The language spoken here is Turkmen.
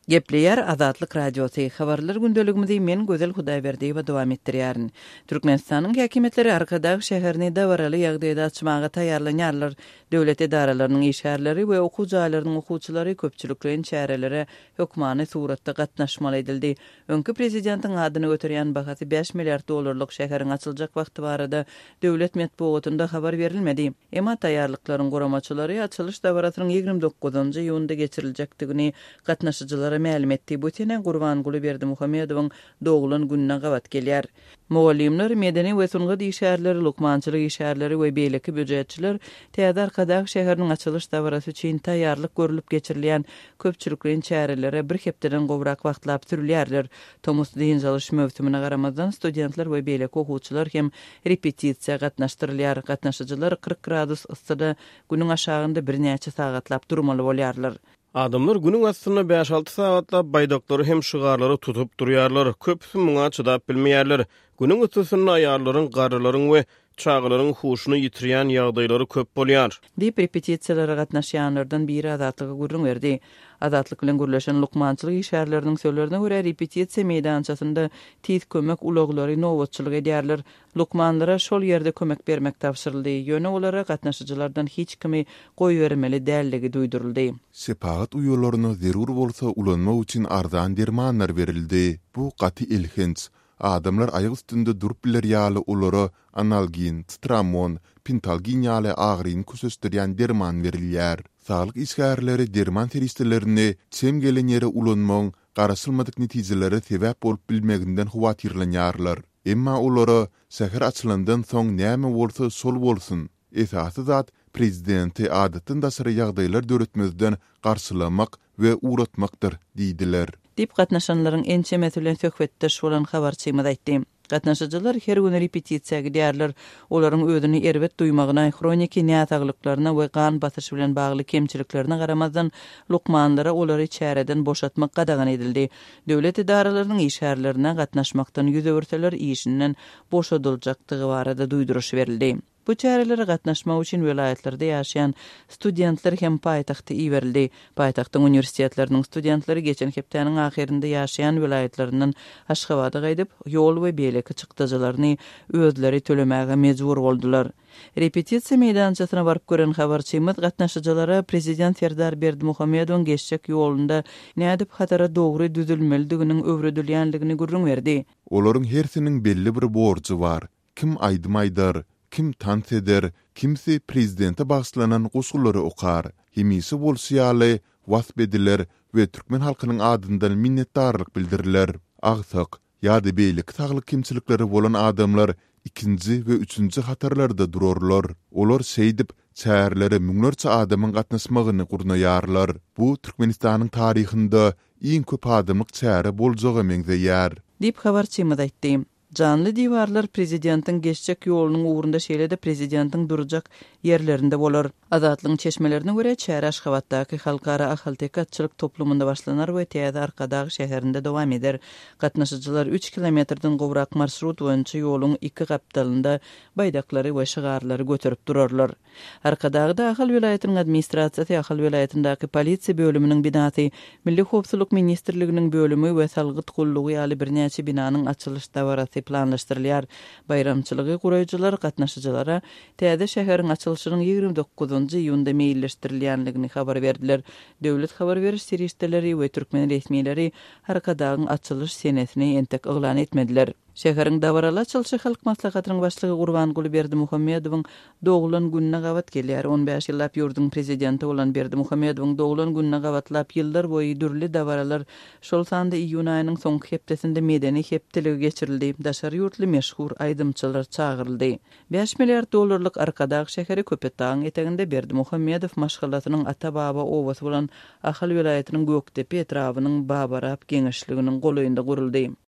Gepleyer Azatlyk Radiosu habarlar gündeligimizde men Gözel Hudaýberdiýewa dowam etdirýärin. Türkmenistanyň häkimetleri arkadaky şäherni dawaraly ýagdaýda açmaga taýýarlanýarlar. Döwlet edaralarynyň işgärleri we okuw jaýlarynyň okuwçylary köpçüliklerin çärelere hökmany suratda gatnaşmaly edildi. Öňkü prezidentiň adyny göterýän bahasy 5 milliard dollarlyk şäheriň açyljak wagty barada döwlet medeniýetinde habar berilmedi. Emma taýýarlyklaryň goramaçylary açylyş dawaratynyň 29-njy ýylynda geçiriljekdigini gatnaşyjylara ma'lum etdi. Bu tenen Gurbanguly Berdimuhammedowyň doğulan gününe gawat gelýär. Mugallimler, medeni we sungat işgärleri, lukmançylyk işgärleri we beýleki büjetçiler täze arkadak şäheriniň açylyş dawarasy üçin taýýarlyk görülip geçirilýän köpçüliklerin çärelere bir hepdeden gowrak wagtlap türlýärler. Tomus diýen çalyş mövsümine garamazdan studentler we beýleki okuwçylar hem repetisiýa gatnaşdyrylýar. Gatnaşyjylar 40 gradus yssyda günüň aşagynda bir näçe sagatlap durmaly bolýarlar. Adamlar günün aslında 5-6 saatlap baydakları hem şıgarları tutup duruyorlar. Köpüsü muňa çydap bilmeýärler. Günün ısısını ayarların, garıların ve çağıların huşunu yitirýän ýagdaýlary köp bolýar. Dip repetisiýalara gatnaşýanlardan biri Azatlyga gurrun berdi. Azatlyk bilen gürleşen lukmançylyk işgärleriniň söýlerine görä repetisiýa meýdançasynda tiz kömek uloglary nowatçylyk edýärler. Lukmanlara şol ýerde kömek bermek tapşyryldy. Ýöne olara gatnaşyjylardan hiç kimi goýbermeli dälligi duýduruldy. Sepagat uýularyna zerur bolsa ulanmak üçin arzan dermanlar berildi. Bu gaty ilhinç. Adamlar aýak üstünde durup biler ýaly ulary analgin, stramon, pintalgin ýaly agryny kösösterýän derman berilýär. Saglyk işgärleri derman teristlerini çem gelen ýere ulanmaň garasylmadyk netijeleri sebäp bolup bilmeginden howatyrlanýarlar. Emma ulary säher açylandan soň näme bolsa sol bolsun. Esasy zat prezidenti adatynda syra ýagdaýlar döretmezden garşylamak we uğratmakdyr diýdiler. Dip gatnaşanlaryň ençe mesulen söhbetdeş bolan habarçymyz aýtdy. Gatnaşyjylar her gün repetisiýa gidýärler. Olaryň özüni erbet duýmagyna, kroniki nätagylyklaryna we gan basyşy bilen bagly kemçiliklerine garamazdan lukmanlara olary çäreden boşatmak gadagan edildi. Döwlet edaralarynyň işgärlerine gatnaşmakdan ýüz öwürseler işinden boşadyljakdygy barada duýduruş berildi. Bu çärelere gatnaşmak üçin welaýatlerde ýaşaýan studentler hem paýtagty iýerildi. Paýtagtyň universitetleriniň studentleri geçen hepdeniň ahirinde ýaşaýan welaýatlaryndan Aşgabatga gaýdyp, ýol we beýleki çykdyjylaryny özleri tölemäge mejbur boldular. Repetisiýa meýdançasyna baryp gören habarçymyz gatnaşyjylara prezident Serdar Berdimuhammedowyň geçjek ýolunda nädip hatara dogry düzülmelidiginiň öwredilýänligini gurrun berdi. Olaryň hersiniň belli bir borjy var. Kim aýdymaýdyr, kim tant eder, kimsi prezidente bagslanan goşullary okar. Hemisi bolsaýaly wasp ediler we türkmen halkynyň adyndan minnetdarlyk bildiriler. Agsyk ýa-da beýlik saglyk kimçilikleri bolan adamlar ikinji we üçünji hatarlarda durarlar. Olar şeýdip çärlere müňlerçe adamyň gatnaşmagyny gurnaýarlar. Bu Türkmenistanyň taryhynda iň köp adamlyk çäre boljagy meňzeýär. Dip habarçymyz aýtdy. Canlı diwarlar prezidentiň geçjek ýolunyň uğrunda şeýlede prezidentiň durjak ýerlerinde bolar. Azatlygyň çeşmelerine görä çäre Aşgabatdaky halkara ahal tekatçylyk toplumunda başlanar we täze arkadaky şäherinde dowam eder. Gatnaşyjylar 3 kilometrden gowrak marşrut boýunça ýoluň iki gapdalynda baýdaklary we şygarlary göterip durarlar. Arkadaky da ahal welaýatynyň administrasiýasy, ahal welaýatyndaky polisiýa bölüminiň binasy, Milli Howpsuzlyk ministrliginiň bölümi we salgyt gullugy ýaly birnäçe binanyň açylyş dawarasy planlaşdyrylýar. Bayramçylygy guraýjylar gatnaşyjylara täze şäheriň açylyşynyň 29-njy ýylynda meýilleşdirilýänligini habar berdiler. Döwlet habar beriş serişdeleri we türkmen resmiýetleri arkadagyň açylyş senesini entek oglan etmediler. Şäheriň dawarala açylyşy halk maslahatynyň başlygy Gurbanguly Berdimuhammedowyň doğulan gününe gawat gelýär. 15 ýyllap ýurdun prezidenti bolan Berdimuhammedowyň doğulan gününe gawatlap ýyllar boýy dürli dawaralar şol sanda iýun aýynyň soňky hepdesinde medeni hepdeligi geçirildi. Daşary ýurtly meşhur aýdymçylar çağıryldy. 5 milliard dollarlyk Arkadag şäheri Köpetağyň eteginde Berdimuhammedow maşgalatynyň ata-baba owasy bolan Ahal welaýatynyň Göktepe etrawynyň Babarap geňeşliginiň golaýynda guruldy.